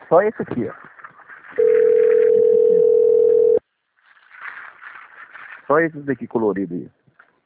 Só esse aqui, ó. Só esses daqui coloridos aí.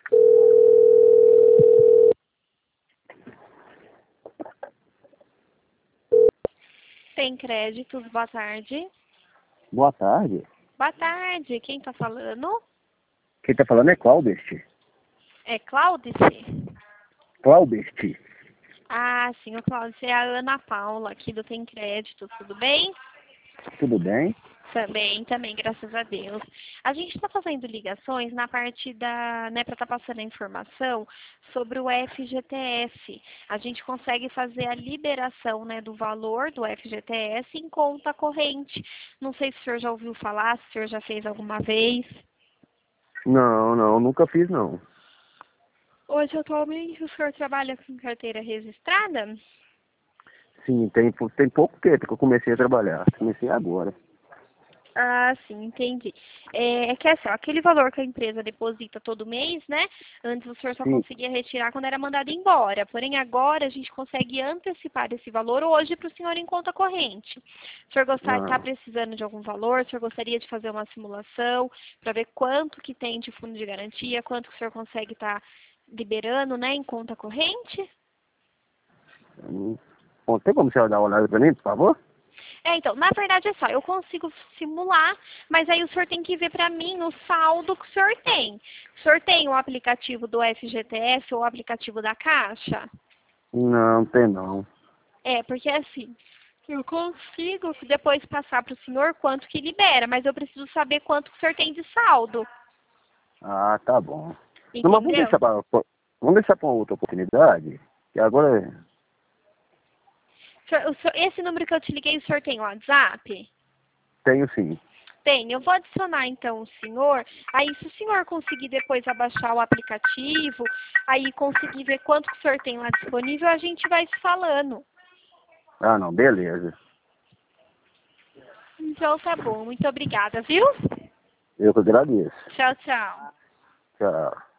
Tem créditos, boa tarde. Boa tarde. Boa tarde, quem tá falando? Quem tá falando é Claubert. É Cláudice? Claubert. Ah, sim, o Cláudice é a Ana Paula, aqui do Tem Crédito, tudo bem? Tudo bem? Também, graças a Deus. A gente está fazendo ligações na parte da, né, para estar passando a informação sobre o FGTS. A gente consegue fazer a liberação, né, do valor do FGTS em conta corrente. Não sei se o senhor já ouviu falar, se o senhor já fez alguma vez. Não, nunca fiz não. Hoje, atualmente, o senhor trabalha com carteira registrada? Sim, tem pouco tempo que eu comecei a trabalhar. Comecei agora. Ah, sim, entendi. É que assim, ó, aquele valor que a empresa deposita todo mês, né? Antes o senhor só Sim. conseguia retirar quando era mandado embora. Porém, agora a gente consegue antecipar esse valor hoje para o senhor em conta corrente. O senhor está Ah, precisando de algum valor? O senhor gostaria de fazer uma simulação para ver quanto que tem de fundo de garantia, quanto que o senhor consegue estar liberando, né, em conta corrente? bom, tem como você dar uma olhada pra mim, por favor? Então, na verdade é só, eu consigo simular, mas aí o senhor tem que ver para mim o saldo que o senhor tem. O senhor tem o aplicativo do FGTS ou o aplicativo da Caixa? Não, tem não. Porque assim, eu consigo depois passar para o senhor quanto que libera, mas eu preciso saber quanto que o senhor tem de saldo. Ah, tá bom. Não, mas Entendeu? vamos deixar pra uma outra oportunidade. Que agora Esse número que eu te liguei, o senhor tem o WhatsApp? tenho sim. Tem, eu vou adicionar então o senhor. Aí, se o senhor conseguir depois abaixar o aplicativo, aí conseguir ver quanto que o senhor tem lá disponível, a gente vai se falando. Ah, não, beleza. Então tá bom, muito obrigada, viu? Eu que agradeço. Tchau, tchau. Tchau.